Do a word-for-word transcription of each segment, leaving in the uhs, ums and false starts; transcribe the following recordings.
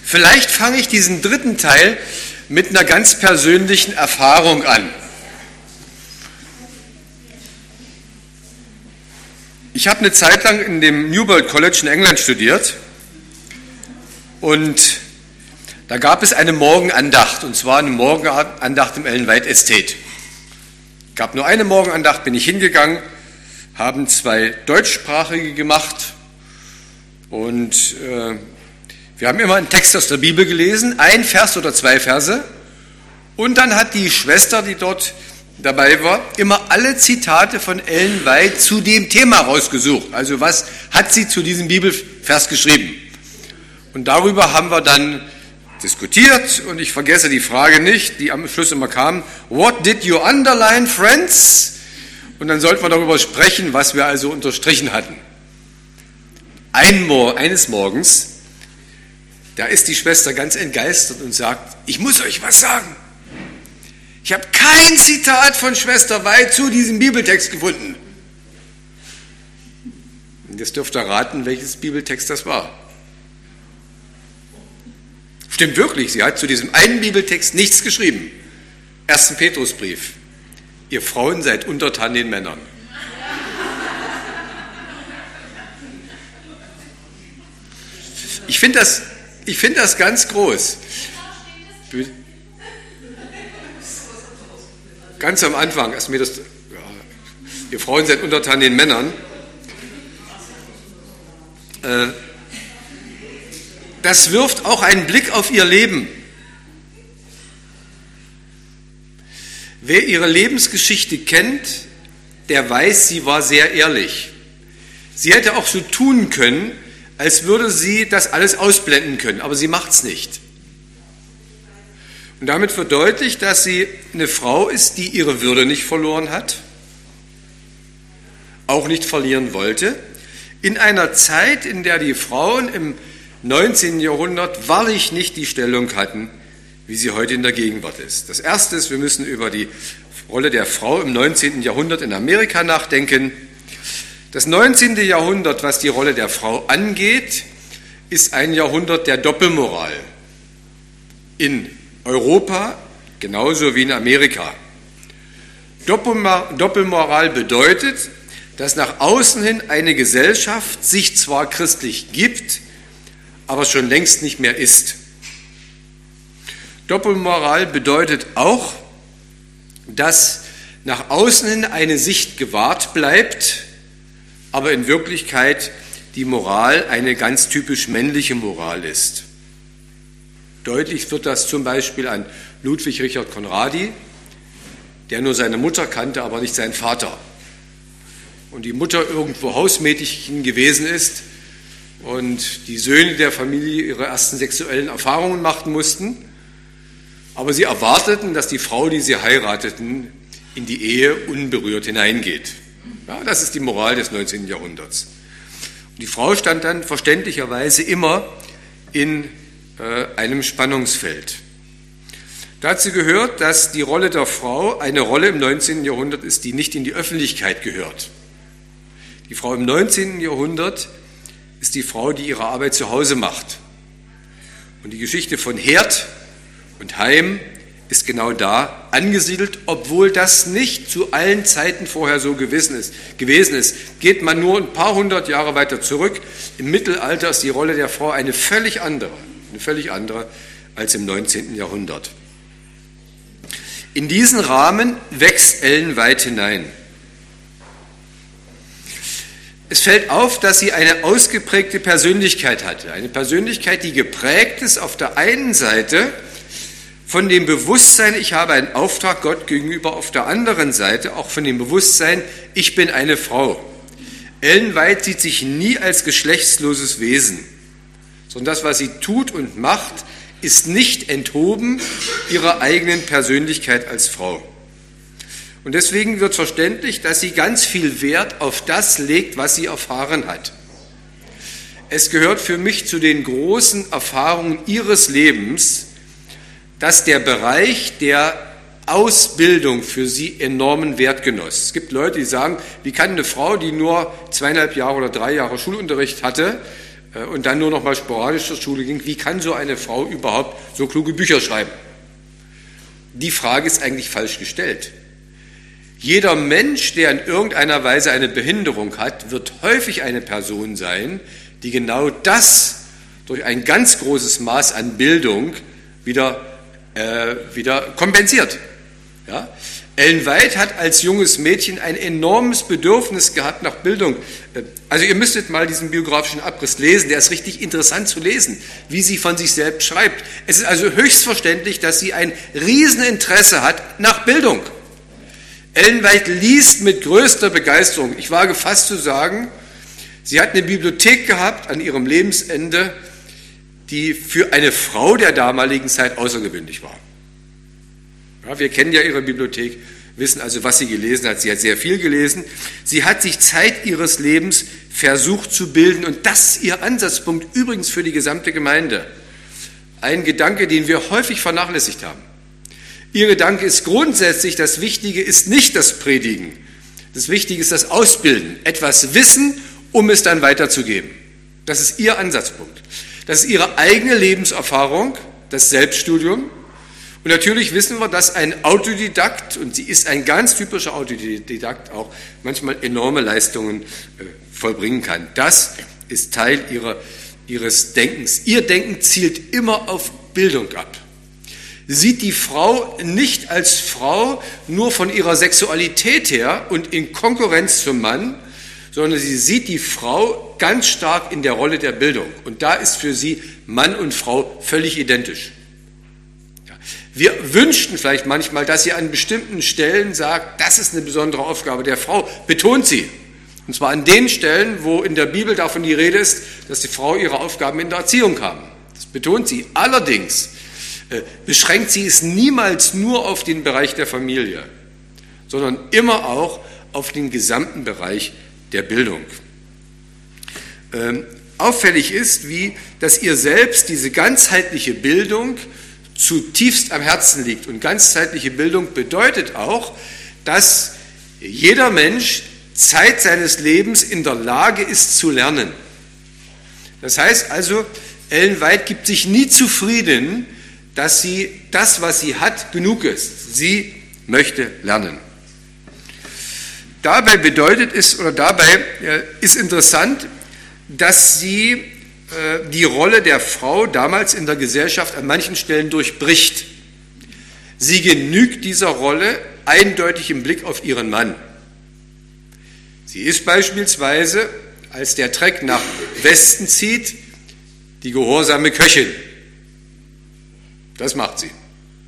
Vielleicht fange ich diesen dritten Teil mit einer ganz persönlichen Erfahrung an. Ich habe eine Zeit lang in dem Newbold College in England studiert und da gab es eine Morgenandacht, und zwar eine Morgenandacht im Ellen White Estate. Es gab nur eine Morgenandacht, bin ich hingegangen, haben zwei deutschsprachige gemacht und äh, wir haben immer einen Text aus der Bibel gelesen, ein Vers oder zwei Verse, und dann hat die Schwester, die dort dabei war, immer alle Zitate von Ellen White zu dem Thema rausgesucht. Also was hat sie zu diesem Bibelvers geschrieben? Und darüber haben wir dann diskutiert, und ich vergesse die Frage nicht, die am Schluss immer kam: What did you underline, friends? Und dann sollten wir darüber sprechen, was wir also unterstrichen hatten. Ein, eines Morgens, da ist die Schwester ganz entgeistert und sagt: Ich muss euch was sagen. Ich habe kein Zitat von Schwester White zu diesem Bibeltext gefunden. Und jetzt dürft ihr raten, welches Bibeltext das war. Stimmt wirklich, sie hat zu diesem einen Bibeltext nichts geschrieben. Ersten Petrusbrief. Ihr Frauen seid untertan den Männern. Ich finde das, ich finde das ganz groß. Ganz am Anfang, als mir das, ja, ihr Frauen seid untertan den Männern. Äh, das wirft auch einen Blick auf ihr Leben. Wer ihre Lebensgeschichte kennt, der weiß, sie war sehr ehrlich. Sie hätte auch so tun können, als würde sie das alles ausblenden können, aber sie macht es nicht. Und damit verdeutlicht, dass sie eine Frau ist, die ihre Würde nicht verloren hat, auch nicht verlieren wollte, in einer Zeit, in der die Frauen im neunzehnten Jahrhundert wahrlich nicht die Stellung hatten, wie sie heute in der Gegenwart ist. Das Erste ist, wir müssen über die Rolle der Frau im neunzehnten Jahrhundert in Amerika nachdenken. Das neunzehnte Jahrhundert, was die Rolle der Frau angeht, ist ein Jahrhundert der Doppelmoral. In Europa genauso wie in Amerika. Doppelmoral bedeutet, dass nach außen hin eine Gesellschaft sich zwar christlich gibt, aber schon längst nicht mehr ist. Doppelmoral bedeutet auch, dass nach außen hin eine Sicht gewahrt bleibt, aber in Wirklichkeit die Moral eine ganz typisch männliche Moral ist. Deutlich wird das zum Beispiel an Ludwig Richard Conradi, der nur seine Mutter kannte, aber nicht seinen Vater. Und die Mutter irgendwo Hausmädchen gewesen ist und die Söhne der Familie ihre ersten sexuellen Erfahrungen machen mussten, aber sie erwarteten, dass die Frau, die sie heirateten, in die Ehe unberührt hineingeht. Ja, das ist die Moral des neunzehnten Jahrhunderts. Und die Frau stand dann verständlicherweise immer in einem Spannungsfeld. Dazu gehört, dass die Rolle der Frau eine Rolle im neunzehnten Jahrhundert ist, die nicht in die Öffentlichkeit gehört. Die Frau im neunzehnten Jahrhundert ist die Frau, die ihre Arbeit zu Hause macht. Und die Geschichte von Herd und Heim ist genau da angesiedelt, obwohl das nicht zu allen Zeiten vorher so gewesen ist. gewesen ist. Geht man nur ein paar hundert Jahre weiter zurück, im Mittelalter ist die Rolle der Frau eine völlig andere. Eine völlig andere als im neunzehnten Jahrhundert. In diesen Rahmen wächst Ellen White hinein. Es fällt auf, dass sie eine ausgeprägte Persönlichkeit hatte. Eine Persönlichkeit, die geprägt ist auf der einen Seite von dem Bewusstsein, ich habe einen Auftrag Gott gegenüber, auf der anderen Seite auch von dem Bewusstsein, ich bin eine Frau. Ellen White sieht sich nie als geschlechtsloses Wesen, sondern das, was sie tut und macht, ist nicht enthoben ihrer eigenen Persönlichkeit als Frau. Und deswegen wird verständlich, dass sie ganz viel Wert auf das legt, was sie erfahren hat. Es gehört für mich zu den großen Erfahrungen ihres Lebens, dass der Bereich der Ausbildung für sie enormen Wert genoss. Es gibt Leute, die sagen, wie kann eine Frau, die nur zweieinhalb Jahre oder drei Jahre Schulunterricht hatte, und dann nur noch mal sporadisch zur Schule ging. Wie kann so eine Frau überhaupt so kluge Bücher schreiben? Die Frage ist eigentlich falsch gestellt. Jeder Mensch, der in irgendeiner Weise eine Behinderung hat, wird häufig eine Person sein, die genau das durch ein ganz großes Maß an Bildung wieder, äh, wieder kompensiert. Ja? Ellen White hat als junges Mädchen ein enormes Bedürfnis gehabt nach Bildung. Also ihr müsstet mal diesen biografischen Abriss lesen, der ist richtig interessant zu lesen, wie sie von sich selbst schreibt. Es ist also höchst verständlich, dass sie ein Rieseninteresse hat nach Bildung. Ellen White liest mit größter Begeisterung. Ich wage fast zu sagen, sie hat eine Bibliothek gehabt an ihrem Lebensende, die für eine Frau der damaligen Zeit außergewöhnlich war. Ja, wir kennen ja ihre Bibliothek, wissen also, was sie gelesen hat. Sie hat sehr viel gelesen. Sie hat sich Zeit ihres Lebens versucht zu bilden und das ist ihr Ansatzpunkt, übrigens für die gesamte Gemeinde. Ein Gedanke, den wir häufig vernachlässigt haben. Ihr Gedanke ist grundsätzlich, das Wichtige ist nicht das Predigen. Das Wichtige ist das Ausbilden, etwas wissen, um es dann weiterzugeben. Das ist ihr Ansatzpunkt. Das ist ihre eigene Lebenserfahrung, das Selbststudium. Und natürlich wissen wir, dass ein Autodidakt, und sie ist ein ganz typischer Autodidakt, auch manchmal enorme Leistungen äh, vollbringen kann. Das ist Teil ihrer, ihres Denkens. Ihr Denken zielt immer auf Bildung ab. Sieht die Frau nicht als Frau nur von ihrer Sexualität her und in Konkurrenz zum Mann, sondern sie sieht die Frau ganz stark in der Rolle der Bildung. Und da ist für sie Mann und Frau völlig identisch. Ja. Wir wünschten vielleicht manchmal, dass sie an bestimmten Stellen sagt, das ist eine besondere Aufgabe der Frau, betont sie. Und zwar an den Stellen, wo in der Bibel davon die Rede ist, dass die Frau ihre Aufgaben in der Erziehung haben. Das betont sie. Allerdings beschränkt sie es niemals nur auf den Bereich der Familie, sondern immer auch auf den gesamten Bereich der Bildung. Ähm, auffällig ist, wie, dass ihr selbst diese ganzheitliche Bildung zutiefst am Herzen liegt. Und ganzheitliche Bildung bedeutet auch, dass jeder Mensch Zeit seines Lebens in der Lage ist zu lernen. Das heißt also, Ellen White gibt sich nie zufrieden, dass sie das, was sie hat, genug ist. Sie möchte lernen. Dabei bedeutet es, oder dabei äh, ist interessant, dass sie äh, die Rolle der Frau damals in der Gesellschaft an manchen Stellen durchbricht. Sie genügt dieser Rolle eindeutig im Blick auf ihren Mann. Sie ist beispielsweise, als der Treck nach Westen zieht, die gehorsame Köchin. Das macht sie.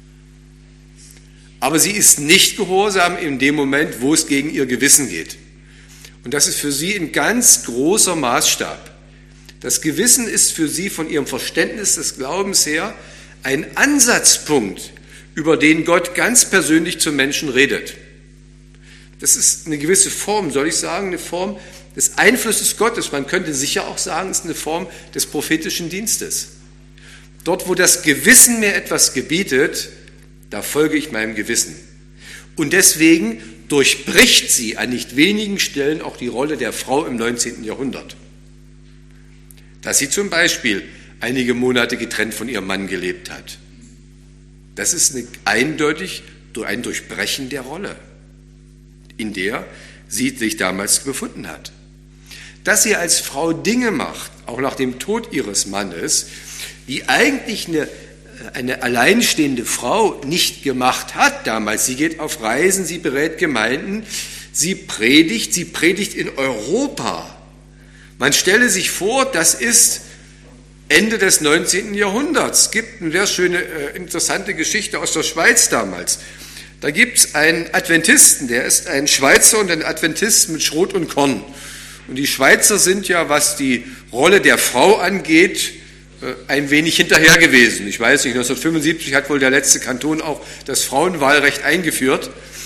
Aber sie ist nicht gehorsam in dem Moment, wo es gegen ihr Gewissen geht. Und das ist für sie ein ganz großer Maßstab. Das Gewissen ist für sie von ihrem Verständnis des Glaubens her ein Ansatzpunkt, über den Gott ganz persönlich zum Menschen redet. Das ist eine gewisse Form, soll ich sagen, eine Form des Einflusses Gottes. Man könnte sicher auch sagen, es ist eine Form des prophetischen Dienstes. Dort, wo das Gewissen mir etwas gebietet, da folge ich meinem Gewissen. Und deswegen durchbricht sie an nicht wenigen Stellen auch die Rolle der Frau im neunzehnten Jahrhundert. Dass sie zum Beispiel einige Monate getrennt von ihrem Mann gelebt hat. Das ist eine, eindeutig ein Durchbrechen der Rolle, in der sie sich damals befunden hat. Dass sie als Frau Dinge macht, auch nach dem Tod ihres Mannes, die eigentlich eine, eine alleinstehende Frau nicht gemacht hat damals. Sie geht auf Reisen, sie berät Gemeinden, sie predigt, sie predigt in Europa. Man stelle sich vor, das ist Ende des neunzehnten Jahrhunderts. Es gibt eine sehr schöne, interessante Geschichte aus der Schweiz damals. Da gibt es einen Adventisten, der ist ein Schweizer und ein Adventist mit Schrot und Korn. Und die Schweizer sind ja, was die Rolle der Frau angeht, ein wenig hinterher gewesen. Ich weiß nicht, neunzehnhundertfünfundsiebzig hat wohl der letzte Kanton auch das Frauenwahlrecht eingeführt.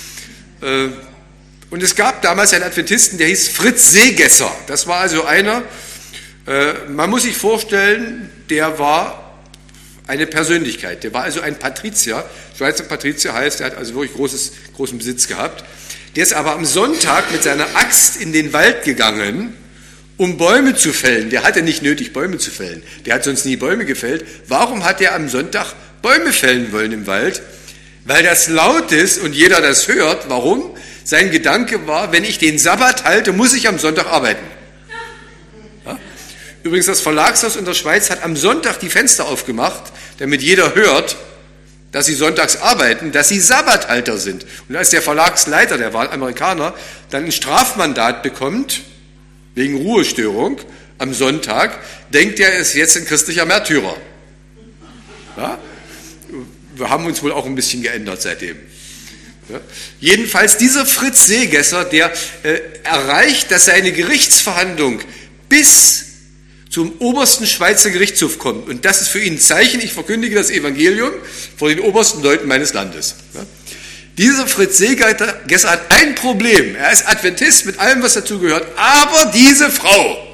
Und es gab damals einen Adventisten, der hieß Fritz Seegesser. Das war also einer, man muss sich vorstellen, der war eine Persönlichkeit. Der war also ein Patrizier. Schweizer Patrizier heißt, er hat also wirklich großes, großen Besitz gehabt. Der ist aber am Sonntag mit seiner Axt in den Wald gegangen um Bäume zu fällen. Der hatte nicht nötig, Bäume zu fällen. Der hat sonst nie Bäume gefällt. Warum hat er am Sonntag Bäume fällen wollen im Wald? Weil das laut ist und jeder das hört. Warum? Sein Gedanke war, wenn ich den Sabbat halte, muss ich am Sonntag arbeiten. Ja? Übrigens, das Verlagshaus in der Schweiz hat am Sonntag die Fenster aufgemacht, damit jeder hört, dass sie sonntags arbeiten, dass sie Sabbathalter sind. Und als der Verlagsleiter, der war Amerikaner, dann ein Strafmandat bekommt, wegen Ruhestörung am Sonntag, denkt er, er ist jetzt ein christlicher Märtyrer. Ja? Wir haben uns wohl auch ein bisschen geändert seitdem. Ja? Jedenfalls dieser Fritz Seegesser, der äh, erreicht, dass seine Gerichtsverhandlung bis zum obersten Schweizer Gerichtshof kommt. Und das ist für ihn ein Zeichen, ich verkündige das Evangelium vor den obersten Leuten meines Landes. Ja? Dieser Fritz Seegesser hat ein Problem. Er ist Adventist mit allem, was dazugehört, aber diese Frau.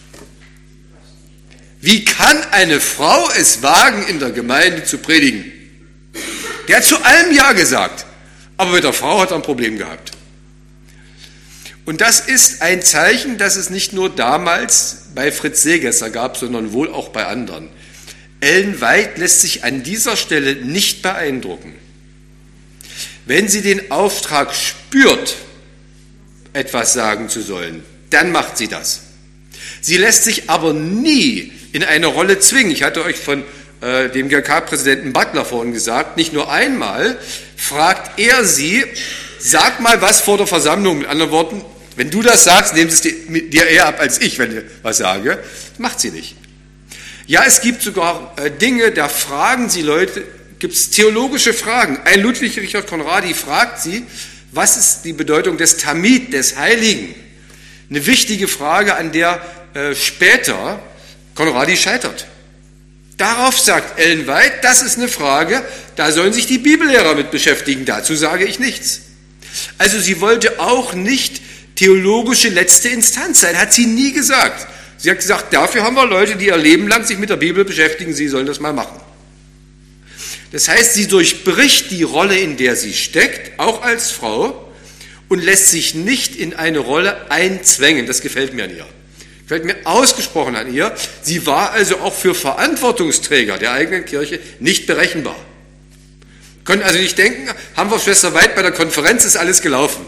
Wie kann eine Frau es wagen, in der Gemeinde zu predigen? Der hat zu allem Ja gesagt, aber mit der Frau hat er ein Problem gehabt. Und das ist ein Zeichen, dass es nicht nur damals bei Fritz Seegesser gab, sondern wohl auch bei anderen. Ellen White lässt sich an dieser Stelle nicht beeindrucken. Wenn sie den Auftrag spürt, etwas sagen zu sollen, dann macht sie das. Sie lässt sich aber nie in eine Rolle zwingen. Ich hatte euch von äh, dem G K-Präsidenten Butler vorhin gesagt, nicht nur einmal fragt er sie, sag mal was vor der Versammlung. Mit anderen Worten, wenn du das sagst, nehmen sie es dir eher ab als ich, wenn ich was sage. Das macht sie nicht. Ja, es gibt sogar äh, Dinge, da fragen sie Leute, gibt es theologische Fragen. Ein Ludwig Richard Conradi fragt sie, was ist die Bedeutung des Tamid, des Heiligen? Eine wichtige Frage, an der äh, später Conradi scheitert. Darauf sagt Ellen White, das ist eine Frage, da sollen sich die Bibellehrer mit beschäftigen, dazu sage ich nichts. Also sie wollte auch nicht theologische letzte Instanz sein, hat sie nie gesagt. Sie hat gesagt, dafür haben wir Leute, die ihr Leben lang sich mit der Bibel beschäftigen, sie sollen das mal machen. Das heißt, sie durchbricht die Rolle, in der sie steckt, auch als Frau, und lässt sich nicht in eine Rolle einzwängen. Das gefällt mir an ihr. Gefällt mir ausgesprochen an ihr. Sie war also auch für Verantwortungsträger der eigenen Kirche nicht berechenbar. Können also nicht denken, haben wir Schwester White bei der Konferenz, ist alles gelaufen.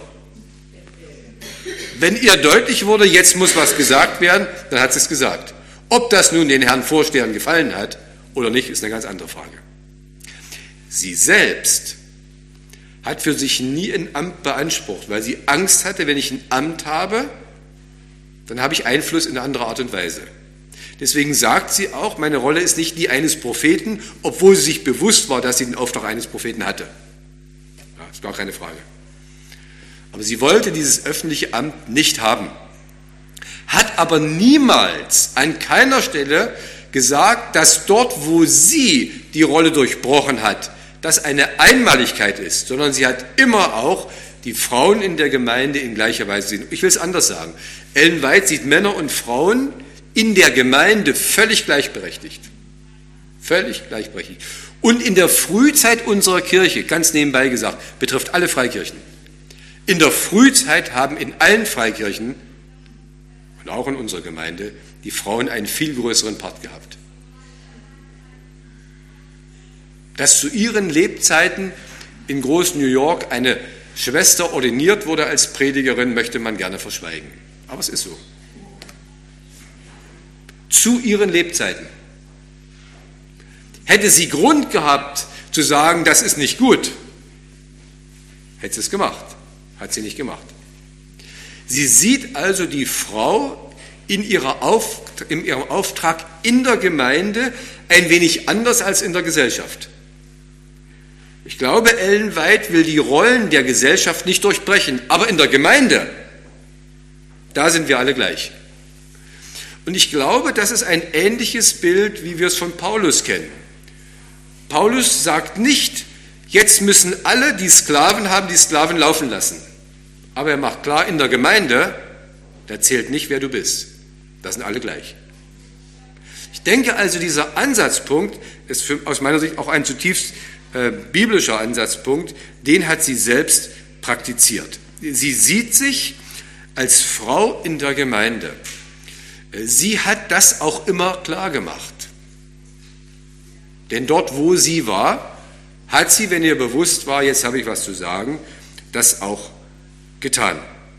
Wenn ihr deutlich wurde, jetzt muss was gesagt werden, dann hat sie es gesagt. Ob das nun den Herrn Vorstehern gefallen hat oder nicht, ist eine ganz andere Frage. Sie selbst hat für sich nie ein Amt beansprucht, weil sie Angst hatte, wenn ich ein Amt habe, dann habe ich Einfluss in eine andere Art und Weise. Deswegen sagt sie auch, meine Rolle ist nicht die eines Propheten, obwohl sie sich bewusst war, dass sie den Auftrag eines Propheten hatte. Ja, ist gar keine Frage. Aber sie wollte dieses öffentliche Amt nicht haben, hat aber niemals an keiner Stelle gesagt, dass dort, wo sie die Rolle durchbrochen hat, das eine Einmaligkeit ist, sondern sie hat immer auch die Frauen in der Gemeinde in gleicher Weise sehen. Ich will es anders sagen. Ellen White sieht Männer und Frauen in der Gemeinde völlig gleichberechtigt. Völlig gleichberechtigt. Und in der Frühzeit unserer Kirche, ganz nebenbei gesagt, betrifft alle Freikirchen. In der Frühzeit haben in allen Freikirchen und auch in unserer Gemeinde die Frauen einen viel größeren Part gehabt. Dass zu ihren Lebzeiten in Groß New York eine Schwester ordiniert wurde als Predigerin, möchte man gerne verschweigen. Aber es ist so. Zu ihren Lebzeiten. Hätte sie Grund gehabt zu sagen, das ist nicht gut, hätte sie es gemacht. Hat sie nicht gemacht. Sie sieht also die Frau in, ihrer Auf, in ihrem Auftrag in der Gemeinde ein wenig anders als in der Gesellschaft. Ich glaube, Ellen White will die Rollen der Gesellschaft nicht durchbrechen, aber in der Gemeinde, da sind wir alle gleich. Und ich glaube, das ist ein ähnliches Bild, wie wir es von Paulus kennen. Paulus sagt nicht, jetzt müssen alle, die Sklaven haben, die Sklaven laufen lassen. Aber er macht klar, in der Gemeinde, da zählt nicht, wer du bist. Das sind alle gleich. Ich denke also, dieser Ansatzpunkt ist für, aus meiner Sicht auch ein zutiefst äh, biblischer Ansatzpunkt, den hat sie selbst praktiziert. Sie sieht sich als Frau in der Gemeinde. sie hat das auch immer klar gemacht. Denn dort, wo sie war, hat sie, wenn ihr bewusst war, jetzt habe ich was zu sagen, das auch getan.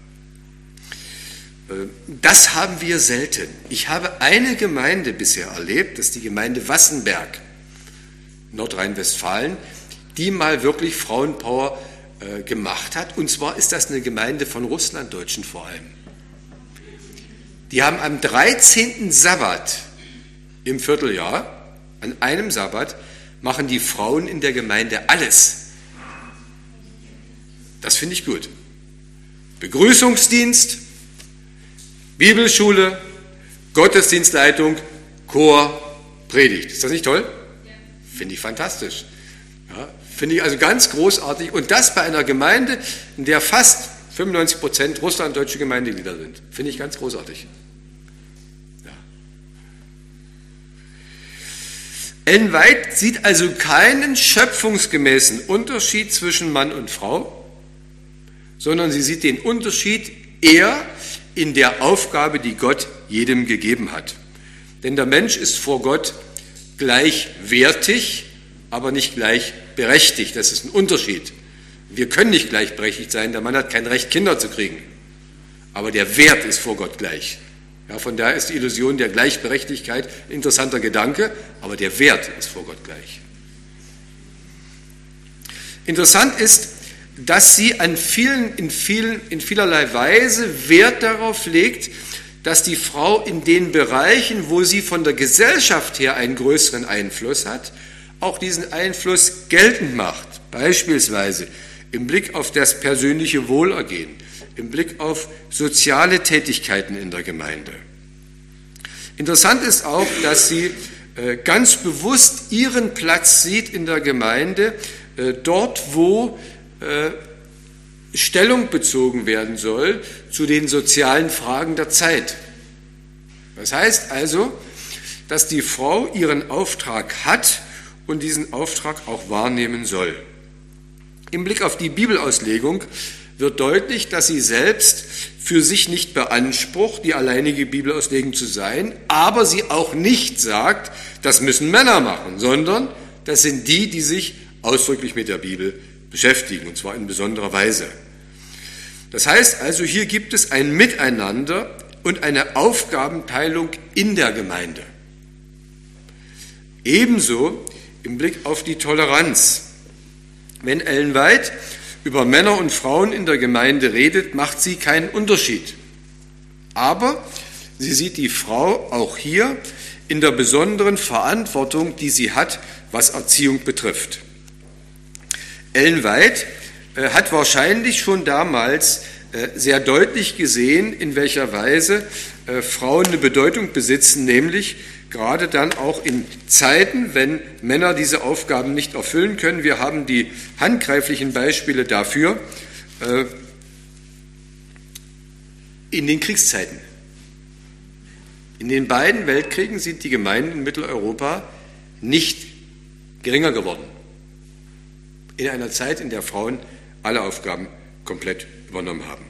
Das haben wir selten. Ich habe eine Gemeinde bisher erlebt, das ist die Gemeinde Wassenberg, Nordrhein-Westfalen, die mal wirklich Frauenpower äh, gemacht hat. Und zwar ist das eine Gemeinde von Russlanddeutschen vor allem. Die haben am dreizehnten Sabbat im Vierteljahr, an einem Sabbat, machen die Frauen in der Gemeinde alles. Das finde ich gut. Begrüßungsdienst, Bibelschule, Gottesdienstleitung, Chor, Predigt. Ist das nicht toll? Ja. Finde ich fantastisch. Ja, finde ich also ganz großartig. Und das bei einer Gemeinde, in der fast fünfundneunzig Prozent russlanddeutsche Gemeindeglieder sind. Finde ich ganz großartig. Ja. Ellen White sieht also keinen schöpfungsgemäßen Unterschied zwischen Mann und Frau, sondern sie sieht den Unterschied eher in der Aufgabe, die Gott jedem gegeben hat. Denn der Mensch ist vor Gott gleichwertig, aber nicht gleichberechtigt. Das ist ein Unterschied. Wir können nicht gleichberechtigt sein, der Mann hat kein Recht, Kinder zu kriegen. Aber der Wert ist vor Gott gleich. Ja, von daher ist die Illusion der Gleichberechtigkeit ein interessanter Gedanke, aber der Wert ist vor Gott gleich. Interessant ist, dass sie an vielen, in, vielen, in vielerlei Weise Wert darauf legt, dass die Frau in den Bereichen, wo sie von der Gesellschaft her einen größeren Einfluss hat, auch diesen Einfluss geltend macht. Beispielsweise im Blick auf das persönliche Wohlergehen, im Blick auf soziale Tätigkeiten in der Gemeinde. Interessant ist auch, dass sie ganz bewusst ihren Platz sieht in der Gemeinde, dort, wo Stellung bezogen werden soll zu den sozialen Fragen der Zeit. Das heißt also, dass die Frau ihren Auftrag hat und diesen Auftrag auch wahrnehmen soll. Im Blick auf die Bibelauslegung wird deutlich, dass sie selbst für sich nicht beansprucht, die alleinige Bibelauslegung zu sein, aber sie auch nicht sagt, das müssen Männer machen, sondern das sind die, die sich ausdrücklich mit der Bibel beschäftigen, und zwar in besonderer Weise. Das heißt also, hier gibt es ein Miteinander und eine Aufgabenteilung in der Gemeinde. Ebenso im Blick auf die Toleranz. Wenn Ellen White über Männer und Frauen in der Gemeinde redet, macht sie keinen Unterschied. Aber sie sieht die Frau auch hier in der besonderen Verantwortung, die sie hat, was Erziehung betrifft. Ellen White äh, hat wahrscheinlich schon damals äh, sehr deutlich gesehen, in welcher Weise äh, Frauen eine Bedeutung besitzen, nämlich gerade dann auch in Zeiten, wenn Männer diese Aufgaben nicht erfüllen können. Wir haben die handgreiflichen Beispiele dafür äh, in den Kriegszeiten. In den beiden Weltkriegen sind die Gemeinden in Mitteleuropa nicht geringer geworden. In einer Zeit, in der Frauen alle Aufgaben komplett übernommen haben.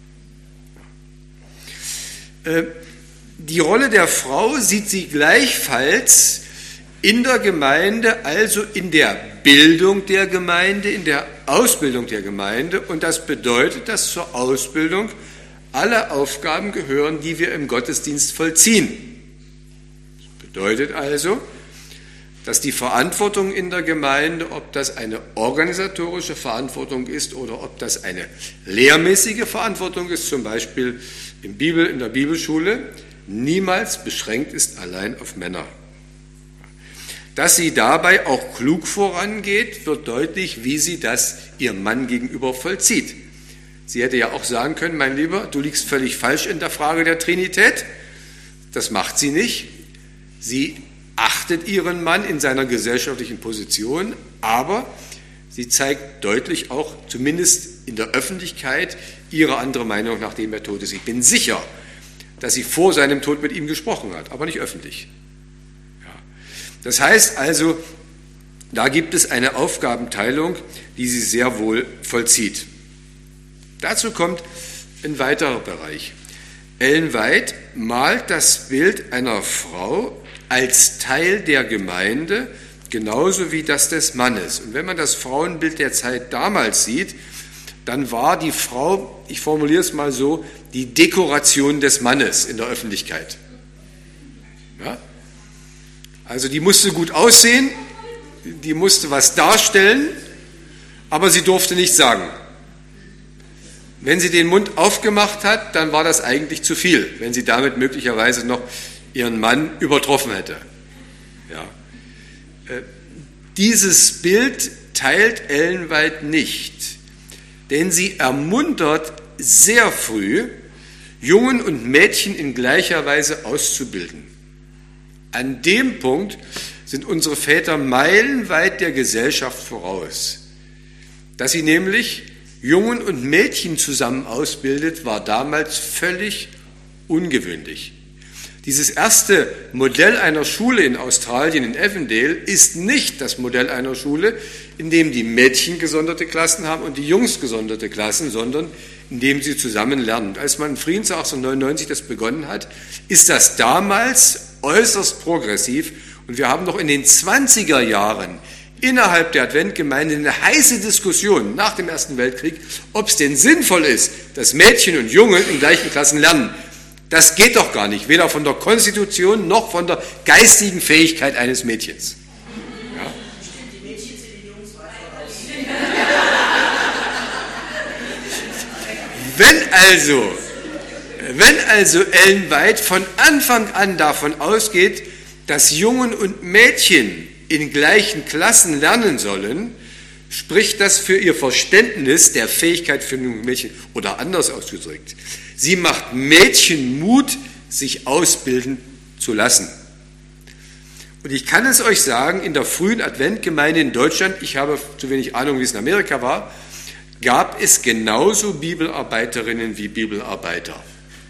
Die Rolle der Frau sieht sie gleichfalls in der Gemeinde, also in der Bildung der Gemeinde, in der Ausbildung der Gemeinde. Und das bedeutet, dass zur Ausbildung alle Aufgaben gehören, die wir im Gottesdienst vollziehen. Das bedeutet also, dass die Verantwortung in der Gemeinde, ob das eine organisatorische Verantwortung ist oder ob das eine lehrmäßige Verantwortung ist, zum Beispiel in, Bibel, in der Bibelschule, niemals beschränkt ist allein auf Männer. Dass sie dabei auch klug vorangeht, wird deutlich, wie sie das ihrem Mann gegenüber vollzieht. Sie hätte ja auch sagen können, mein Lieber, du liegst völlig falsch in der Frage der Trinität. Das macht sie nicht. Sie achtet ihren Mann in seiner gesellschaftlichen Position, aber sie zeigt deutlich auch, zumindest in der Öffentlichkeit, ihre andere Meinung, nachdem er tot ist. Ich bin sicher, dass sie vor seinem Tod mit ihm gesprochen hat, aber nicht öffentlich. Ja. Das heißt also, da gibt es eine Aufgabenteilung, die sie sehr wohl vollzieht. Dazu kommt ein weiterer Bereich. Ellen White malt das Bild einer Frau als Teil der Gemeinde, genauso wie das des Mannes. Und wenn man das Frauenbild der Zeit damals sieht, dann war die Frau, ich formuliere es mal so, die Dekoration des Mannes in der Öffentlichkeit. Ja? Also die musste gut aussehen, die musste was darstellen, aber sie durfte nichts sagen. Wenn sie den Mund aufgemacht hat, dann war das eigentlich zu viel, wenn sie damit möglicherweise noch ihren Mann übertroffen hätte. Ja. Äh, dieses Bild teilt Ellen White nicht, denn sie ermuntert sehr früh, Jungen und Mädchen in gleicher Weise auszubilden. An dem Punkt sind unsere Väter meilenweit der Gesellschaft voraus. Dass sie nämlich Jungen und Mädchen zusammen ausbildet, war damals völlig ungewöhnlich. Dieses erste Modell einer Schule in Australien, in Avondale, ist nicht das Modell einer Schule, in dem die Mädchen gesonderte Klassen haben und die Jungs gesonderte Klassen, sondern in dem sie zusammen lernen. Als man im Friedensjahr achtzehnhundertneunundneunzig das begonnen hat, ist das damals äußerst progressiv und wir haben noch in den zwanziger Jahren innerhalb der Adventgemeinde eine heiße Diskussion nach dem Ersten Weltkrieg, ob es denn sinnvoll ist, dass Mädchen und Jungen in gleichen Klassen lernen. Das geht doch gar nicht, weder von der Konstitution noch von der geistigen Fähigkeit eines Mädchens. Ja? Die Mädchen sind die Jungs Wenn also, wenn also Ellen White von Anfang an davon ausgeht, dass Jungen und Mädchen in gleichen Klassen lernen sollen, spricht das für ihr Verständnis der Fähigkeit für junge Mädchen oder anders ausgedrückt. Sie macht Mädchen Mut, sich ausbilden zu lassen. Und ich kann es euch sagen, in der frühen Adventgemeinde in Deutschland, ich habe zu wenig Ahnung, wie es in Amerika war, gab es genauso Bibelarbeiterinnen wie Bibelarbeiter.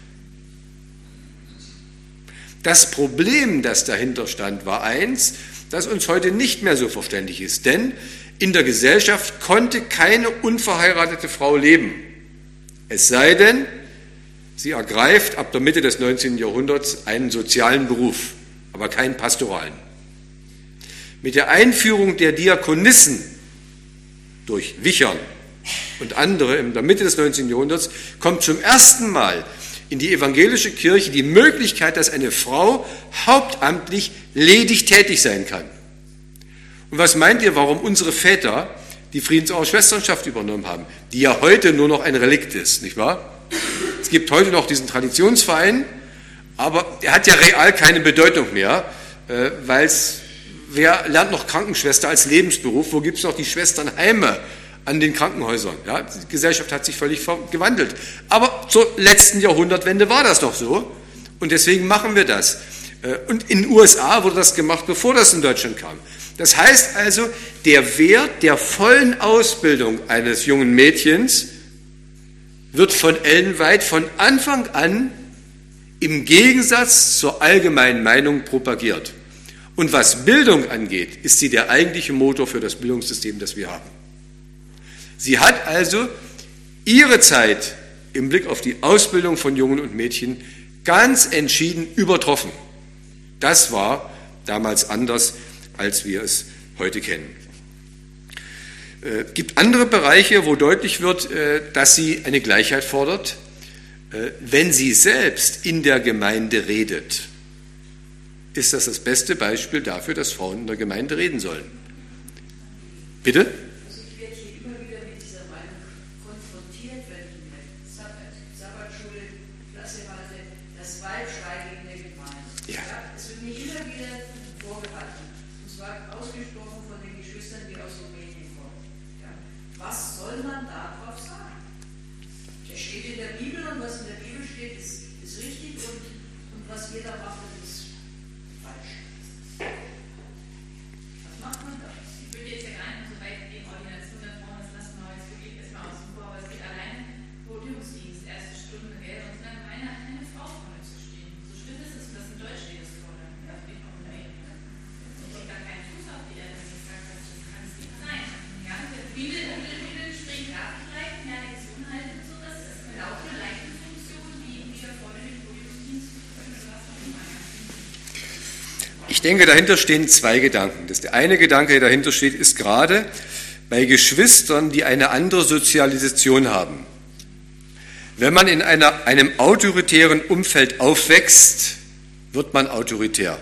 Das Problem, das dahinter stand, war eins, das uns heute nicht mehr so verständlich ist. Denn in der Gesellschaft konnte keine unverheiratete Frau leben. Es sei denn, sie ergreift ab der Mitte des neunzehnten Jahrhunderts einen sozialen Beruf, aber keinen pastoralen. Mit der Einführung der Diakonissen durch Wichern und andere in der Mitte des neunzehnten Jahrhunderts kommt zum ersten Mal in die evangelische Kirche die Möglichkeit, dass eine Frau hauptamtlich ledig tätig sein kann. Und was meint ihr, warum unsere Väter die Friedensauer Schwesternschaft übernommen haben, die ja heute nur noch ein Relikt ist, nicht wahr? Es gibt heute noch diesen Traditionsverein, aber er hat ja real keine Bedeutung mehr, weil es, wer lernt noch Krankenschwester als Lebensberuf? Wo gibt es noch die Schwesternheime an den Krankenhäusern? Ja, die Gesellschaft hat sich völlig gewandelt. Aber zur letzten Jahrhundertwende war das doch so und deswegen machen wir das. Und in den U S A wurde das gemacht, bevor das in Deutschland kam. Das heißt also, der Wert der vollen Ausbildung eines jungen Mädchens wird von Ellen White von Anfang an im Gegensatz zur allgemeinen Meinung propagiert. Und was Bildung angeht, ist sie der eigentliche Motor für das Bildungssystem, das wir haben. Sie hat also ihre Zeit im Blick auf die Ausbildung von Jungen und Mädchen ganz entschieden übertroffen. Das war damals anders, als wir es heute kennen. Es äh, gibt andere Bereiche, wo deutlich wird, äh, dass sie eine Gleichheit fordert, äh, wenn sie selbst in der Gemeinde redet. Ist das das beste Beispiel dafür, dass Frauen in der Gemeinde reden sollen? Bitte? Also ich werde hier immer wieder mit dieser Meinung konfrontiert, wenn ich in der Sabbatschule Klasse halte, das Weib schweige in der Gemeinde. Ja. Ja, es wird mir immer wieder vorgehalten, und zwar ausgesprochen von den Geschwistern, die aus Rumänien kommen. Ja. Was soll man darauf sagen? Es steht in der Bibel und was in der Bibel steht, ist, ist richtig und, und was wir da machen, ist falsch. Was macht man da? Ich würde jetzt ja gar nicht so weit gehen, Ordination der Frauen, das lassen wir jetzt wirklich erstmal außen vor, aber es geht allein Podiumsdienst, erste Stunde, gell, und dann eine, eine Frau vorne zu stehen. So stimmt es, dass das in Deutsch steht, das vorne. Ja, steht auch in der Ehe. Ich lege da keinen Fuß auf die Erde, dass ich sage, das kann es nicht sein. Ja, die Bibel, die Bibel spricht Gabenleiten, ja, Lektion halten und so, das ist genau die gleiche Funktion, wie, wie da vorne den Ich denke, dahinter stehen zwei Gedanken. Das, der eine Gedanke, der dahinter steht, ist gerade bei Geschwistern, die eine andere Sozialisation haben. Wenn man in einer, einem autoritären Umfeld aufwächst, wird man autoritär.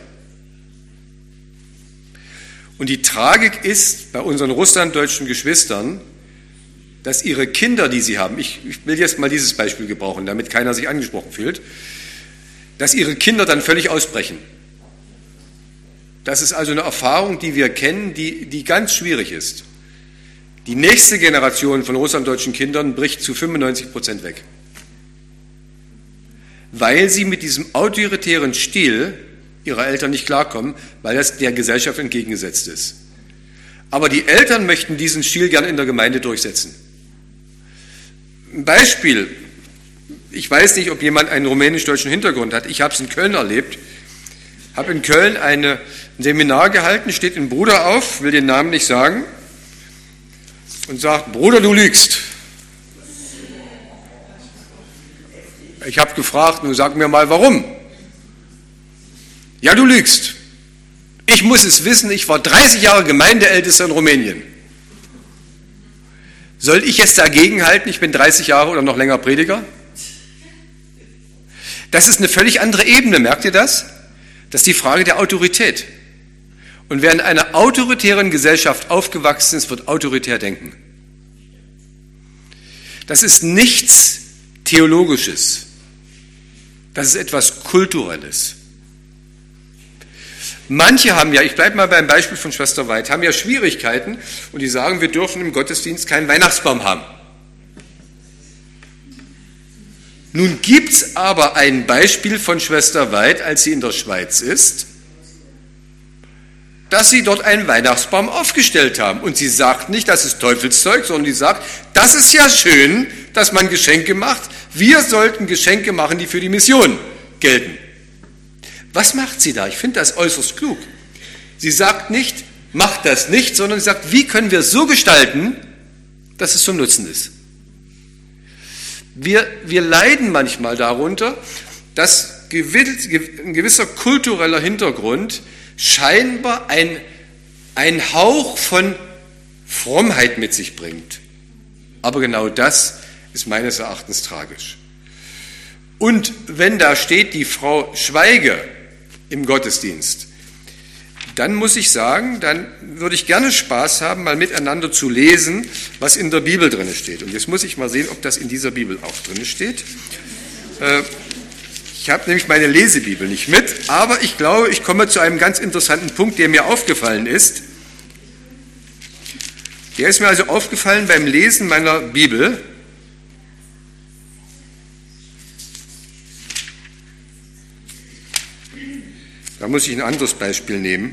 Und die Tragik ist bei unseren russlanddeutschen Geschwistern, dass ihre Kinder, die sie haben, ich, ich will jetzt mal dieses Beispiel gebrauchen, damit keiner sich angesprochen fühlt, dass ihre Kinder dann völlig ausbrechen. Das ist also eine Erfahrung, die wir kennen, die, die ganz schwierig ist. Die nächste Generation von russlanddeutschen Kindern bricht zu fünfundneunzig Prozent weg, weil sie mit diesem autoritären Stil ihrer Eltern nicht klarkommen, weil das der Gesellschaft entgegengesetzt ist. Aber die Eltern möchten diesen Stil gern in der Gemeinde durchsetzen. Ein Beispiel, ich weiß nicht, ob jemand einen rumänisch-deutschen Hintergrund hat, ich habe es in Köln erlebt, habe in Köln eine, ein Seminar gehalten, steht ein Bruder auf, will den Namen nicht sagen, und sagt, Bruder, du lügst. Ich habe gefragt, nun sag mir mal, warum? Ja, du lügst. Ich muss es wissen, ich war dreißig Jahre Gemeindeältester in Rumänien. Soll ich jetzt dagegen halten, ich bin dreißig Jahre oder noch länger Prediger? Das ist eine völlig andere Ebene, merkt ihr das? Das ist die Frage der Autorität. Und wer in einer autoritären Gesellschaft aufgewachsen ist, wird autoritär denken. Das ist nichts Theologisches. Das ist etwas Kulturelles. Manche haben ja, ich bleibe mal beim Beispiel von Schwester Weid, haben ja Schwierigkeiten und die sagen, wir dürfen im Gottesdienst keinen Weihnachtsbaum haben. Nun gibt es aber ein Beispiel von Schwester Weid, als sie in der Schweiz ist, dass sie dort einen Weihnachtsbaum aufgestellt haben. Und sie sagt nicht, das ist Teufelszeug, sondern sie sagt, das ist ja schön, dass man Geschenke macht. Wir sollten Geschenke machen, die für die Mission gelten. Was macht sie da? Ich finde das äußerst klug. Sie sagt nicht, macht das nicht, sondern sie sagt, wie können wir es so gestalten, dass es zum Nutzen ist. Wir, wir leiden manchmal darunter, dass ein gewisser kultureller Hintergrund scheinbar ein, ein Hauch von Frommheit mit sich bringt. Aber genau das ist meines Erachtens tragisch. Und wenn da steht, die Frau schweige im Gottesdienst, dann muss ich sagen, dann würde ich gerne Spaß haben, mal miteinander zu lesen, was in der Bibel drin steht. Und jetzt muss ich mal sehen, ob das in dieser Bibel auch drin steht. Ich habe nämlich meine Lesebibel nicht mit, aber ich glaube, ich komme zu einem ganz interessanten Punkt, der mir aufgefallen ist. Der ist mir also aufgefallen beim Lesen meiner Bibel. Da muss ich ein anderes Beispiel nehmen.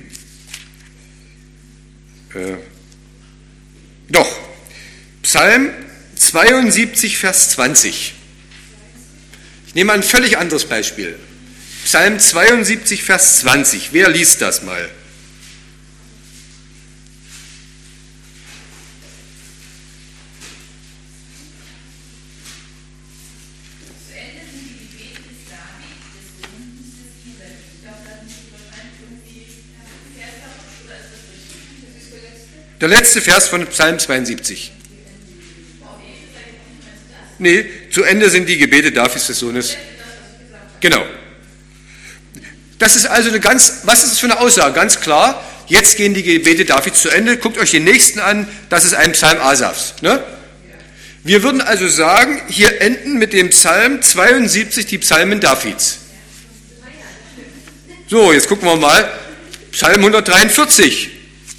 Äh, doch, Psalm zweiundsiebzig, Vers zwanzig. Ich nehme ein völlig anderes Beispiel. Psalm zweiundsiebzig, Vers zwanzig. Wer liest das mal? Der letzte Vers von Psalm zweiundsiebzig. Nee, zu Ende sind die Gebete Davids des Sohnes. Genau. Das ist also eine ganz, was ist das für eine Aussage? Ganz klar, jetzt gehen die Gebete Davids zu Ende. Guckt euch den nächsten an, das ist ein Psalm Asafs. Ne? Wir würden also sagen, hier enden mit dem Psalm zweiundsiebzig die Psalmen Davids. So, jetzt gucken wir mal, Psalm hundertdreiundvierzig.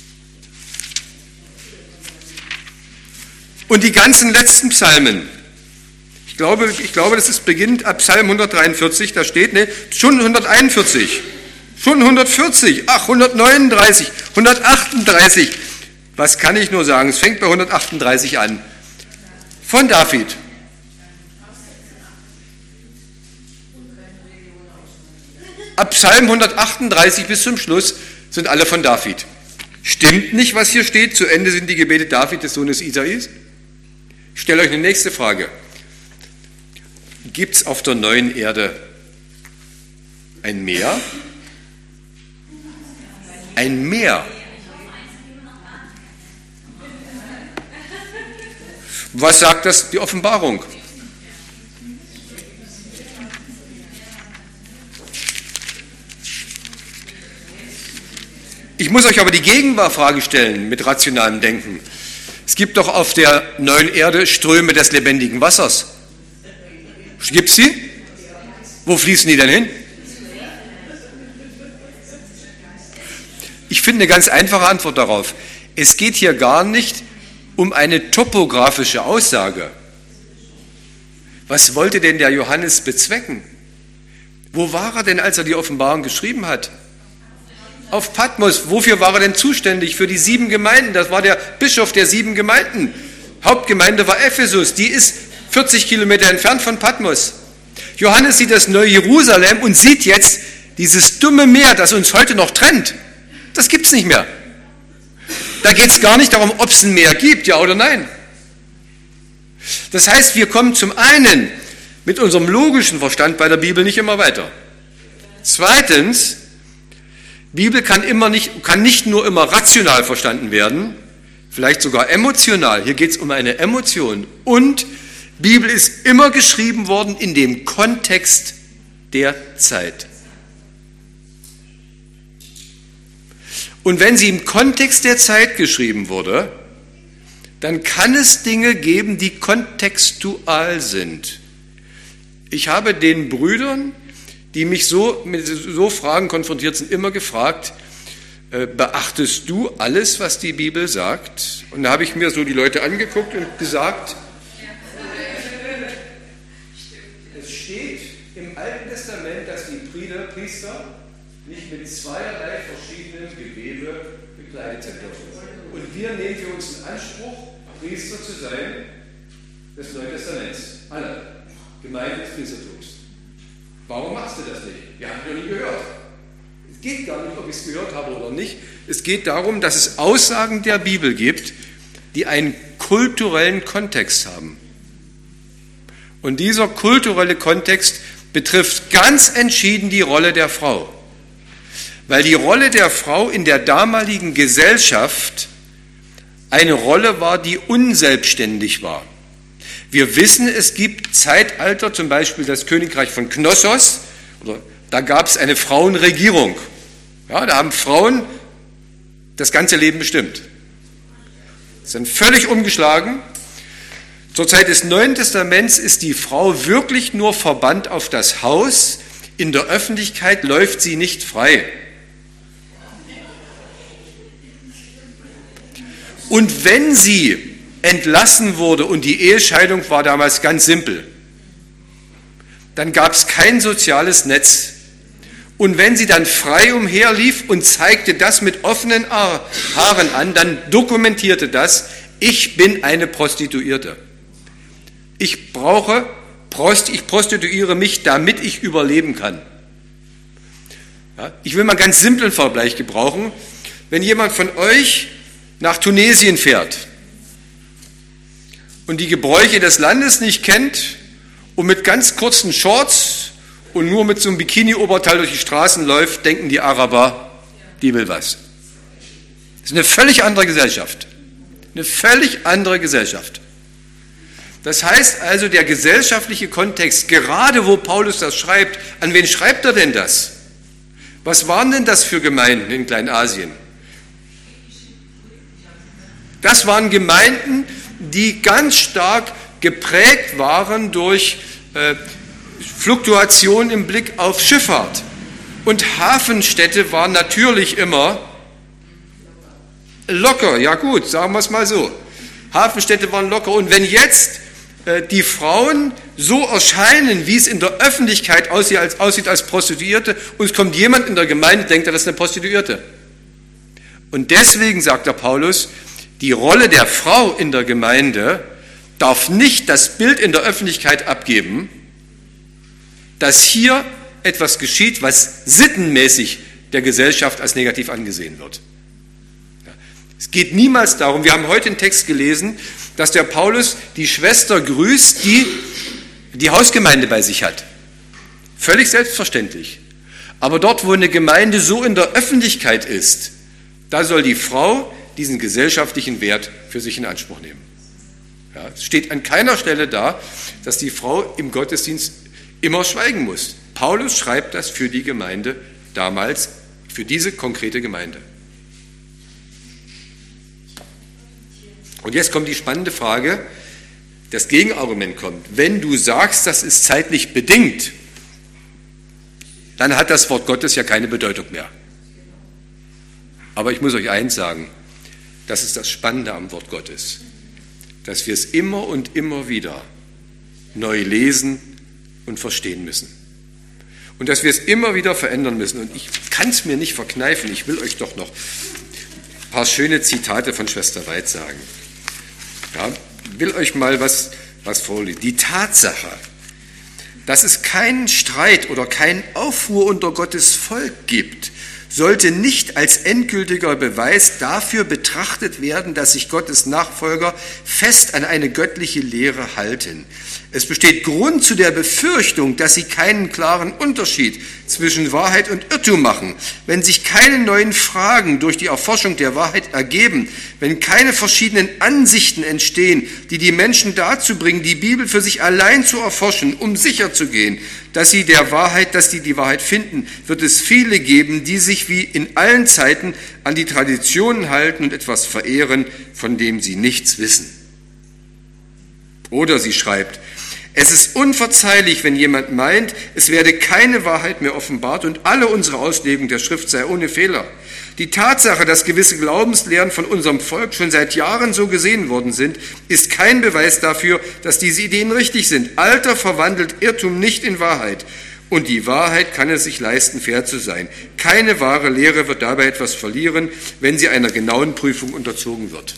Und die ganzen letzten Psalmen, ich glaube, ich glaube, das ist beginnt ab Psalm hundertdreiundvierzig, da steht, ne, schon hunderteinundvierzig, schon hundertvierzig, ach, hundertneununddreißig, hundertachtunddreißig. Was kann ich nur sagen? Es fängt bei hundertachtunddreißig an. Von David. Ab Psalm hundertachtunddreißig bis zum Schluss sind alle von David. Stimmt nicht, was hier steht? Zu Ende sind die Gebete David des Sohnes Isais? Ich stelle euch eine nächste Frage. Gibt es auf der neuen Erde ein Meer? Ein Meer. Was sagt das die Offenbarung? Ich muss euch aber die Gegenfrage stellen mit rationalem Denken. Es gibt doch auf der neuen Erde Ströme des lebendigen Wassers. Gibt es die? Wo fließen die denn hin? Ich finde eine ganz einfache Antwort darauf. Es geht hier gar nicht um eine topografische Aussage. Was wollte denn der Johannes bezwecken? Wo war er denn, als er die Offenbarung geschrieben hat? Auf Patmos. Wofür war er denn zuständig? Für die sieben Gemeinden. Das war der Bischof der sieben Gemeinden. Hauptgemeinde war Ephesus. Die ist vierzig Kilometer entfernt von Patmos. Johannes sieht das neue Jerusalem und sieht jetzt dieses dumme Meer, das uns heute noch trennt. Das gibt es nicht mehr. Da geht es gar nicht darum, ob es ein Meer gibt, ja oder nein. Das heißt, wir kommen zum einen mit unserem logischen Verstand bei der Bibel nicht immer weiter. Zweitens, Bibel kann, immer nicht, kann nicht nur immer rational verstanden werden, vielleicht sogar emotional. Hier geht es um eine Emotion. Und Bibel ist immer geschrieben worden in dem Kontext der Zeit. Und wenn sie im Kontext der Zeit geschrieben wurde, dann kann es Dinge geben, die kontextual sind. Ich habe den Brüdern, die mich so mit so Fragen konfrontiert sind, immer gefragt, äh, beachtest du alles, was die Bibel sagt? Und da habe ich mir so die Leute angeguckt und gesagt, es steht im Alten Testament, dass die Priester nicht mit zweierlei verschiedenen Gewebe bekleidet sind dürfen. Und wir nehmen für uns in Anspruch, Priester zu sein des Neuen Testaments. Alle. Gemeinde des Priestertums. Warum machst du das nicht? Wir haben noch nie gehört. Es geht gar nicht, ob ich es gehört habe oder nicht. Es geht darum, dass es Aussagen der Bibel gibt, die einen kulturellen Kontext haben. Und dieser kulturelle Kontext betrifft ganz entschieden die Rolle der Frau. Weil die Rolle der Frau in der damaligen Gesellschaft eine Rolle war, die unselbstständig war. Wir wissen, es gibt Zeitalter, zum Beispiel das Königreich von Knossos, oder, da gab es eine Frauenregierung. Ja, da haben Frauen das ganze Leben bestimmt. Sie sind völlig umgeschlagen. Zur Zeit des Neuen Testaments ist die Frau wirklich nur verbannt auf das Haus. In der Öffentlichkeit läuft sie nicht frei. Und wenn sie entlassen wurde, und die Ehescheidung war damals ganz simpel, dann gab es kein soziales Netz. Und wenn sie dann frei umherlief und zeigte das mit offenen Haaren an, dann dokumentierte das, ich bin eine Prostituierte. Ich brauche, ich prostituiere mich, damit ich überleben kann. Ja, ich will mal einen ganz simplen Vergleich gebrauchen. Wenn jemand von euch nach Tunesien fährt und die Gebräuche des Landes nicht kennt und mit ganz kurzen Shorts und nur mit so einem Bikini-Oberteil durch die Straßen läuft, denken die Araber, die will was. Das ist eine völlig andere Gesellschaft. Eine völlig andere Gesellschaft. Das heißt also, der gesellschaftliche Kontext, gerade wo Paulus das schreibt, an wen schreibt er denn das? Was waren denn das für Gemeinden in Kleinasien? Das waren Gemeinden, die ganz stark geprägt waren durch äh, Fluktuation im Blick auf Schifffahrt. Und Hafenstädte waren natürlich immer locker. Ja gut, sagen wir es mal so. Hafenstädte waren locker. Und wenn jetzt äh, die Frauen so erscheinen, wie es in der Öffentlichkeit aussieht als, aussieht als Prostituierte, und es kommt jemand in der Gemeinde, denkt er, das ist eine Prostituierte. Und deswegen sagt der Paulus, die Rolle der Frau in der Gemeinde darf nicht das Bild in der Öffentlichkeit abgeben, dass hier etwas geschieht, was sittenmäßig der Gesellschaft als negativ angesehen wird. Es geht niemals darum, wir haben heute einen Text gelesen, dass der Paulus die Schwester grüßt, die die Hausgemeinde bei sich hat. Völlig selbstverständlich. Aber dort, wo eine Gemeinde so in der Öffentlichkeit ist, Da soll die Frau diesen gesellschaftlichen Wert für sich in Anspruch nehmen. Ja, es steht an keiner Stelle da, dass die Frau im Gottesdienst immer schweigen muss. Paulus schreibt das für die Gemeinde damals, für diese konkrete Gemeinde. Und jetzt kommt die spannende Frage, das Gegenargument kommt. Wenn du sagst, das ist zeitlich bedingt, dann hat das Wort Gottes ja keine Bedeutung mehr. Aber ich muss euch eins sagen, das ist das Spannende am Wort Gottes, dass wir es immer und immer wieder neu lesen und verstehen müssen. Und dass wir es immer wieder verändern müssen. Und ich kann es mir nicht verkneifen, ich will euch doch noch ein paar schöne Zitate von Schwester Weid sagen. Ja, will euch mal was, was vorlesen. Die Tatsache, dass es keinen Streit oder keinen Aufruhr unter Gottes Volk gibt, sollte nicht als endgültiger Beweis dafür betrachtet werden, dass sich Gottes Nachfolger fest an eine göttliche Lehre halten. Es besteht Grund zu der Befürchtung, dass sie keinen klaren Unterschied zwischen Wahrheit und Irrtum machen, wenn sich keine neuen Fragen durch die Erforschung der Wahrheit ergeben, wenn keine verschiedenen Ansichten entstehen, die die Menschen dazu bringen, die Bibel für sich allein zu erforschen, um sicherzugehen, dass sie der Wahrheit, dass die die Wahrheit finden, wird es viele geben, die sich wie in allen Zeiten an die Traditionen halten und etwas verehren, von dem sie nichts wissen. Oder sie schreibt, es ist unverzeihlich, wenn jemand meint, es werde keine Wahrheit mehr offenbart und alle unsere Auslegung der Schrift sei ohne Fehler. Die Tatsache, dass gewisse Glaubenslehren von unserem Volk schon seit Jahren so gesehen worden sind, ist kein Beweis dafür, dass diese Ideen richtig sind. Alter verwandelt Irrtum nicht in Wahrheit. Und die Wahrheit kann es sich leisten, fair zu sein. Keine wahre Lehre wird dabei etwas verlieren, wenn sie einer genauen Prüfung unterzogen wird.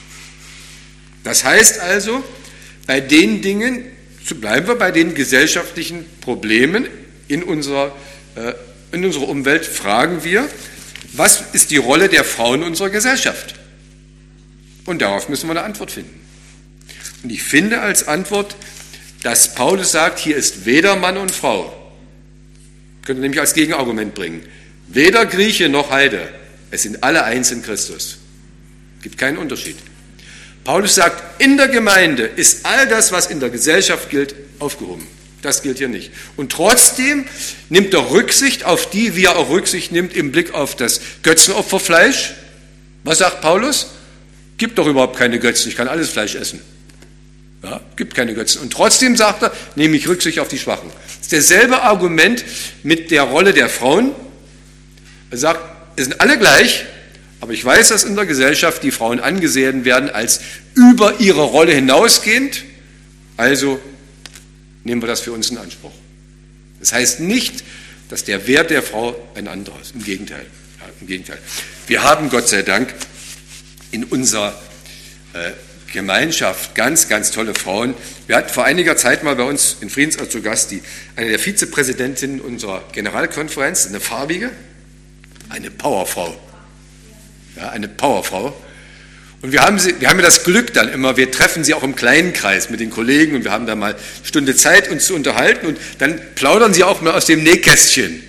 Das heißt also, bei den Dingen, so bleiben wir bei den gesellschaftlichen Problemen in unserer, äh, in unserer Umwelt, fragen wir, was ist die Rolle der Frau in unserer Gesellschaft? Und darauf müssen wir eine Antwort finden. Und ich finde als Antwort, dass Paulus sagt, hier ist weder Mann und Frau. Könnt ihr nämlich als Gegenargument bringen. Weder Grieche noch Heide. Es sind alle eins in Christus. Gibt keinen Unterschied. Paulus sagt, in der Gemeinde ist all das, was in der Gesellschaft gilt, aufgehoben. Das gilt hier nicht. Und trotzdem nimmt er Rücksicht auf die, wie er auch Rücksicht nimmt im Blick auf das Götzenopferfleisch. Was sagt Paulus? Gibt doch überhaupt keine Götzen, ich kann alles Fleisch essen. Ja, gibt keine Götzen. Und trotzdem sagt er, nehme ich Rücksicht auf die Schwachen. Das ist dasselbe Argument mit der Rolle der Frauen. Er sagt, es sind alle gleich, aber ich weiß, dass in der Gesellschaft die Frauen angesehen werden als über ihre Rolle hinausgehend. Also nehmen wir das für uns in Anspruch. Das heißt nicht, dass der Wert der Frau ein anderer ist. Im Gegenteil. Ja, im Gegenteil. Wir haben Gott sei Dank in unserer äh, Gemeinschaft ganz, ganz tolle Frauen. Wir hatten vor einiger Zeit mal bei uns in Friedensort zu Gast die, eine der Vizepräsidentinnen unserer Generalkonferenz, eine farbige, eine Powerfrau. Ja, eine Powerfrau. Und wir haben, sie, wir haben ja das Glück dann immer, wir treffen sie auch im kleinen Kreis mit den Kollegen und wir haben da mal eine Stunde Zeit, uns zu unterhalten und dann plaudern sie auch mal aus dem Nähkästchen.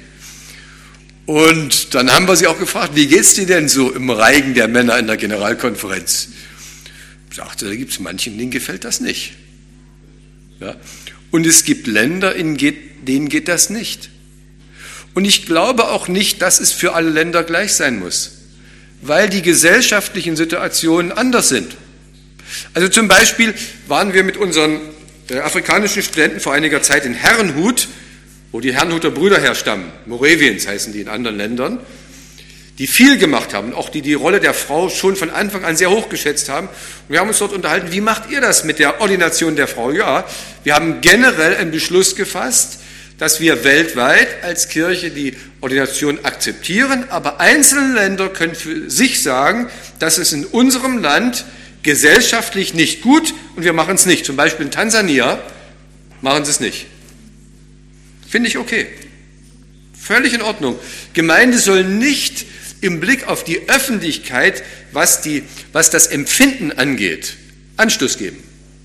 Und dann haben wir sie auch gefragt, wie geht's dir denn so im Reigen der Männer in der Generalkonferenz? Ich sagte, da gibt es manchen, denen gefällt das nicht. Ja? Und es gibt Länder, in denen geht das nicht. Und ich glaube auch nicht, dass es für alle Länder gleich sein muss, weil die gesellschaftlichen Situationen anders sind. Also zum Beispiel waren wir mit unseren äh, afrikanischen Studenten vor einiger Zeit in Herrnhut, wo die Herrnhuter Brüder herstammen, Moravians heißen die in anderen Ländern, die viel gemacht haben, auch die die Rolle der Frau schon von Anfang an sehr hoch geschätzt haben. Und wir haben uns dort unterhalten, wie macht ihr das mit der Ordination der Frau? Ja, wir haben generell einen Beschluss gefasst, dass wir weltweit als Kirche die Ordination akzeptieren, aber einzelne Länder können für sich sagen, dass es in unserem Land gesellschaftlich nicht gut und wir machen es nicht. Zum Beispiel in Tansania machen sie es nicht. Finde ich okay. Völlig in Ordnung. Gemeinde soll nicht im Blick auf die Öffentlichkeit, was, die, was das Empfinden angeht, Anstoß geben.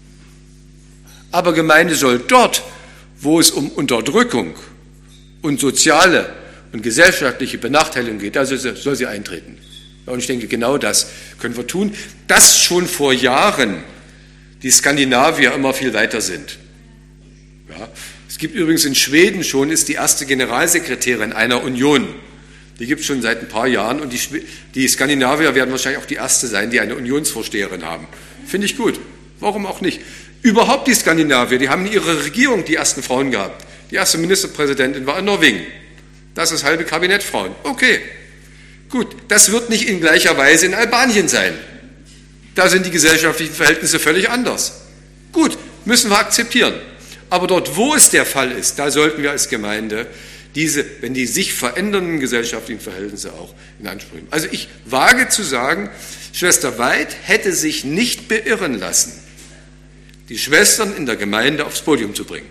Aber Gemeinde soll dort, wo es um Unterdrückung und soziale und gesellschaftliche Benachteiligung geht, da soll sie eintreten. Ja, und ich denke, genau das können wir tun, dass schon vor Jahren die Skandinavier immer viel weiter sind. Ja, es gibt übrigens in Schweden schon, ist die erste Generalsekretärin einer Union. Die gibt es schon seit ein paar Jahren und die, die Skandinavier werden wahrscheinlich auch die erste sein, die eine Unionsvorsteherin haben. Finde ich gut. Warum auch nicht? Überhaupt die Skandinavier, die haben in ihrer Regierung die ersten Frauen gehabt. Die erste Ministerpräsidentin war in Norwegen. Das ist halbe Kabinett Frauen. Okay, gut. Das wird nicht in gleicher Weise in Albanien sein. Da sind die gesellschaftlichen Verhältnisse völlig anders. Gut, müssen wir akzeptieren. Aber dort, wo es der Fall ist, da sollten wir als Gemeinde diese, wenn die sich verändernden gesellschaftlichen Verhältnisse auch in Anspruch nehmen. Also ich wage zu sagen, Schwester Weid hätte sich nicht beirren lassen, die Schwestern in der Gemeinde aufs Podium zu bringen.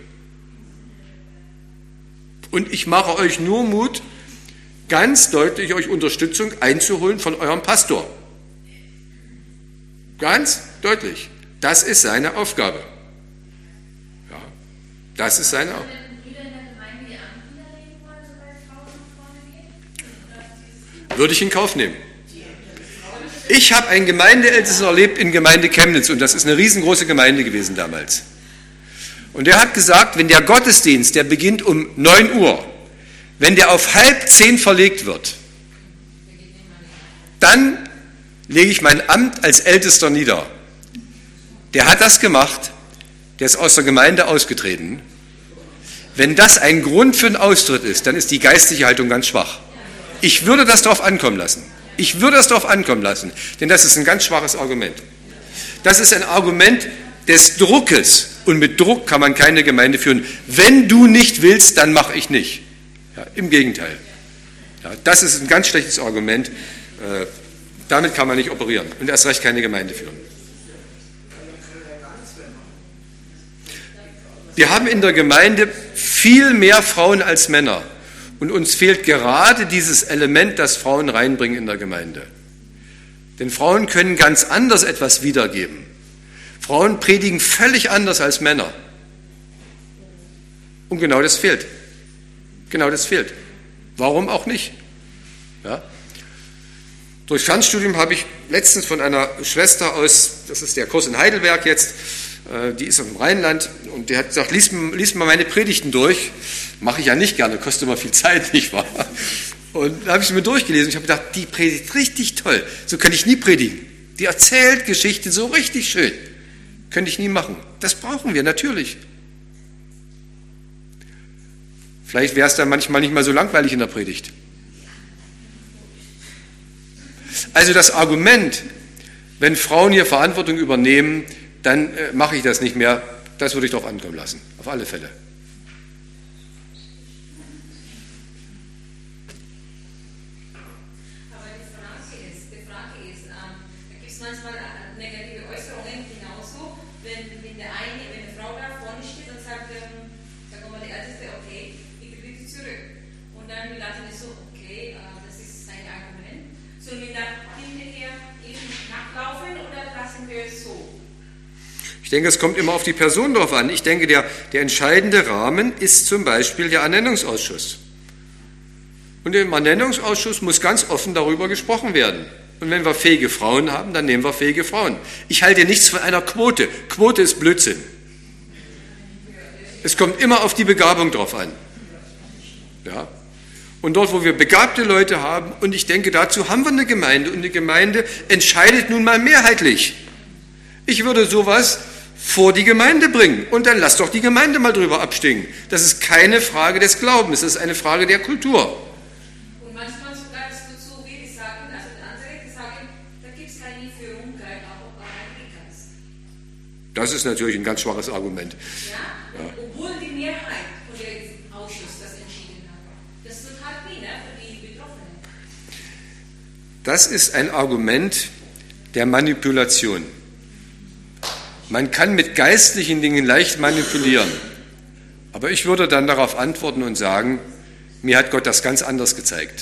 Und ich mache euch nur Mut, ganz deutlich euch Unterstützung einzuholen von eurem Pastor. Ganz deutlich. Das ist seine Aufgabe. Ja, das ist seine Aufgabe. Würde ich in Kauf nehmen. Ich habe einen Gemeindeältesten erlebt in Gemeinde Chemnitz und das ist eine riesengroße Gemeinde gewesen damals. Und der hat gesagt, wenn der Gottesdienst, der beginnt um neun Uhr, wenn der auf halb zehn verlegt wird, dann lege ich mein Amt als Ältester nieder. Der hat das gemacht, der ist aus der Gemeinde ausgetreten. Wenn das ein Grund für einen Austritt ist, dann ist die geistliche Haltung ganz schwach. Ich würde das darauf ankommen lassen. Ich würde das darauf ankommen lassen, denn das ist ein ganz schwaches Argument. Das ist ein Argument des Druckes und mit Druck kann man keine Gemeinde führen. Wenn du nicht willst, dann mache ich nicht. Ja, im Gegenteil. Ja, das ist ein ganz schlechtes Argument. Äh, damit kann man nicht operieren und erst recht keine Gemeinde führen. Wir haben in der Gemeinde viel mehr Frauen als Männer. Und uns fehlt gerade dieses Element, das Frauen reinbringen in der Gemeinde. Denn Frauen können ganz anders etwas wiedergeben. Frauen predigen völlig anders als Männer. Und genau das fehlt. Genau das fehlt. Warum auch nicht? Ja? Durch Fernstudium habe ich letztens von einer Schwester aus, das ist der Kurs in Heidelberg jetzt, die ist im Rheinland und der hat gesagt, lies, lies mal meine Predigten durch. Mache ich ja nicht gerne, kostet immer viel Zeit, nicht wahr? Und da habe ich sie mir durchgelesen. Ich habe gedacht, die predigt richtig toll. So könnte ich nie predigen. Die erzählt Geschichten so richtig schön. Könnte ich nie machen. Das brauchen wir, natürlich. Vielleicht wäre es dann manchmal nicht mal so langweilig in der Predigt. Also das Argument, wenn Frauen hier Verantwortung übernehmen, dann äh, mache ich das nicht mehr. Das würde ich darauf ankommen lassen. Auf alle Fälle. Aber die Frage ist, die Frage ist, ähm, da gibt es manchmal negative Äußerungen genauso, wenn, wenn der eine, wenn eine Frau da vorne steht und sagt, ähm, sagen wir mal die Älteste, okay, ich bitte zurück. Und dann die Leute so, okay, äh, das ist sein Argument. Sollen wir da hinterher eben nachlaufen oder lassen wir es so? Ich denke, es kommt immer auf die Person drauf an. Ich denke, der, der entscheidende Rahmen ist zum Beispiel der Ernennungsausschuss. Und im Ernennungsausschuss muss ganz offen darüber gesprochen werden. Und wenn wir fähige Frauen haben, dann nehmen wir fähige Frauen. Ich halte nichts von einer Quote. Quote ist Blödsinn. Es kommt immer auf die Begabung drauf an. Ja? Und dort, wo wir begabte Leute haben, und ich denke, dazu haben wir eine Gemeinde, und eine Gemeinde entscheidet nun mal mehrheitlich. Ich würde sowas vor die Gemeinde bringen. Und dann lass doch die Gemeinde mal drüber abstimmen. Das ist keine Frage des Glaubens, das ist eine Frage der Kultur. Und manchmal sogar, es wird so, wie die sagen, also die andere, die sagen, da gibt es keine Führung, kein Geist. Das ist natürlich ein ganz schwaches Argument. Ja, ja. Obwohl die Mehrheit von dem Ausschuss das entschieden hat. Das wird halt nie, ne, für die Betroffenen. Das ist ein Argument der Manipulation. Man kann mit geistlichen Dingen leicht manipulieren. Aber ich würde dann darauf antworten und sagen, mir hat Gott das ganz anders gezeigt.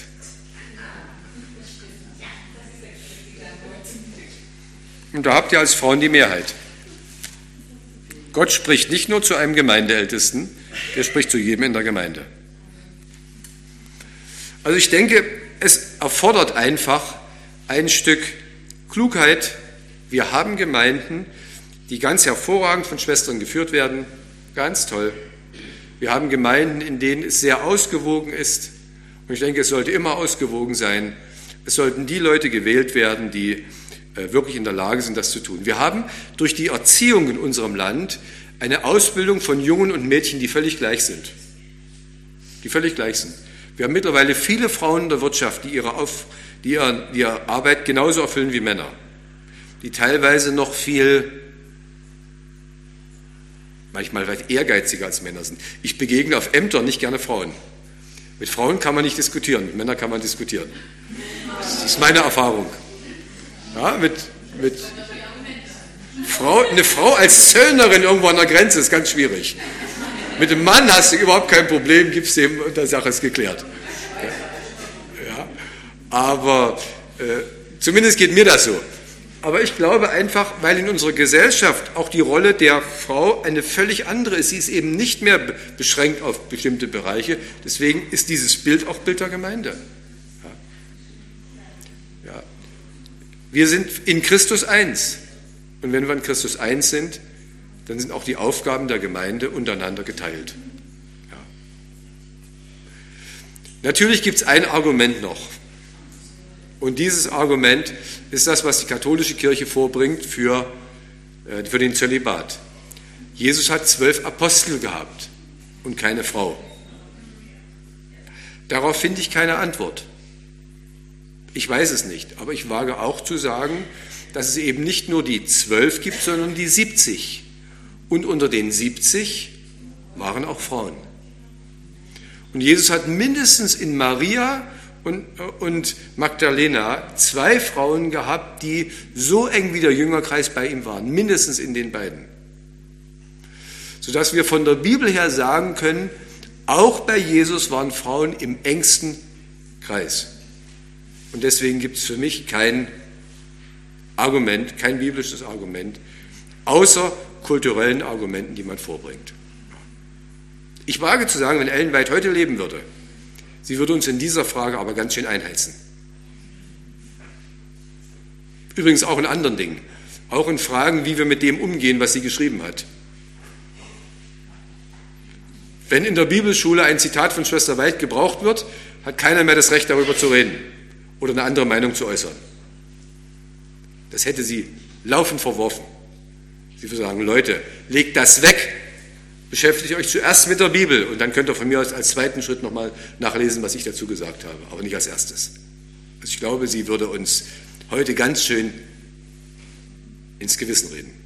Und da habt ihr als Frauen die Mehrheit. Gott spricht nicht nur zu einem Gemeindeältesten, der spricht zu jedem in der Gemeinde. Also ich denke, es erfordert einfach ein Stück Klugheit. Wir haben Gemeinden, die ganz hervorragend von Schwestern geführt werden. Ganz toll. Wir haben Gemeinden, in denen es sehr ausgewogen ist. Und ich denke, es sollte immer ausgewogen sein. Es sollten die Leute gewählt werden, die äh, wirklich in der Lage sind, das zu tun. Wir haben durch die Erziehung in unserem Land eine Ausbildung von Jungen und Mädchen, die völlig gleich sind. Die völlig gleich sind. Wir haben mittlerweile viele Frauen in der Wirtschaft, die ihre, Auf, die ihre, ihre Arbeit genauso erfüllen wie Männer, die teilweise noch viel, manchmal weit ehrgeiziger als Männer sind. Ich begegne auf Ämtern nicht gerne Frauen. Mit Frauen kann man nicht diskutieren, mit Männern kann man diskutieren. Das ist meine Erfahrung. Ja, mit, mit Frau, eine Frau als Zöllnerin irgendwo an der Grenze ist ganz schwierig. Mit dem Mann hast du überhaupt kein Problem, gibst dem und der Sache ist geklärt. Ja, aber äh, zumindest geht mir das so. Aber ich glaube einfach, weil in unserer Gesellschaft auch die Rolle der Frau eine völlig andere ist. Sie ist eben nicht mehr beschränkt auf bestimmte Bereiche. Deswegen ist dieses Bild auch Bild der Gemeinde. Ja. Ja. Wir sind in Christus eins. Und wenn wir in Christus eins sind, dann sind auch die Aufgaben der Gemeinde untereinander geteilt. Ja. Natürlich gibt es ein Argument noch. Und dieses Argument ist das, was die katholische Kirche vorbringt für, äh, für den Zölibat. Jesus hat zwölf Apostel gehabt und keine Frau. Darauf finde ich keine Antwort. Ich weiß es nicht, aber ich wage auch zu sagen, dass es eben nicht nur die zwölf gibt, sondern die siebzig. Und unter den siebzig waren auch Frauen. Und Jesus hat mindestens in Maria und, und Magdalena zwei Frauen gehabt, die so eng wie der Jüngerkreis bei ihm waren, mindestens in den beiden. Sodass wir von der Bibel her sagen können, auch bei Jesus waren Frauen im engsten Kreis. Und deswegen gibt es für mich kein Argument, kein biblisches Argument, außer kulturellen Argumenten, die man vorbringt. Ich wage zu sagen, wenn Ellen White heute leben würde, sie würde uns in dieser Frage aber ganz schön einheizen. Übrigens auch in anderen Dingen, auch in Fragen, wie wir mit dem umgehen, was sie geschrieben hat. Wenn in der Bibelschule ein Zitat von Schwester White gebraucht wird, hat keiner mehr das Recht, darüber zu reden oder eine andere Meinung zu äußern. Das hätte sie laufend verworfen. Sie würde sagen, Leute, legt das weg, beschäftigt euch zuerst mit der Bibel und dann könnt ihr von mir aus als zweiten Schritt nochmal nachlesen, was ich dazu gesagt habe, aber nicht als erstes. Also ich glaube, sie würde uns heute ganz schön ins Gewissen reden.